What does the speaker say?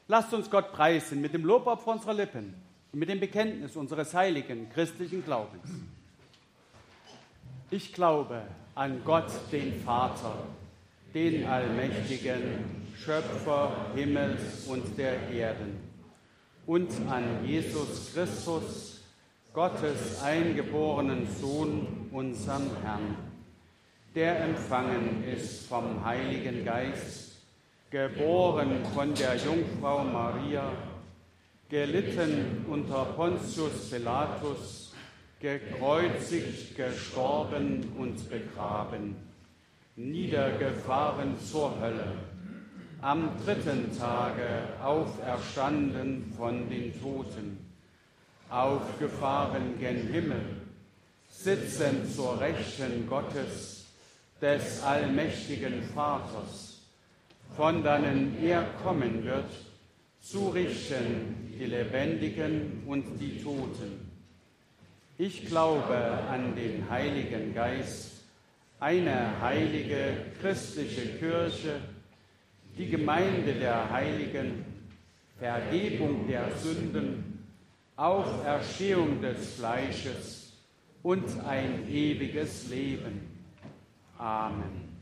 Lasst uns Gott preisen mit dem Lobopfer unserer Lippen und mit dem Bekenntnis unseres heiligen christlichen Glaubens. Ich glaube an Gott, den Vater, den Allmächtigen, Schöpfer Himmels und der Erden, und an Jesus Christus, Gottes eingeborenen Sohn, unseren Herrn, der empfangen ist vom Heiligen Geist, geboren von der Jungfrau Maria, gelitten unter Pontius Pilatus, gekreuzigt, gestorben und begraben, niedergefahren zur Hölle, am dritten Tage auferstanden von den Toten, aufgefahren gen Himmel, sitzend zur Rechten Gottes, des allmächtigen Vaters, von dannen er kommen wird, zu richten die Lebendigen und die Toten. Ich glaube an den Heiligen Geist, eine heilige christliche Kirche, die Gemeinde der Heiligen, Vergebung der Sünden, Auferstehung des Fleisches und ein ewiges Leben. Amen.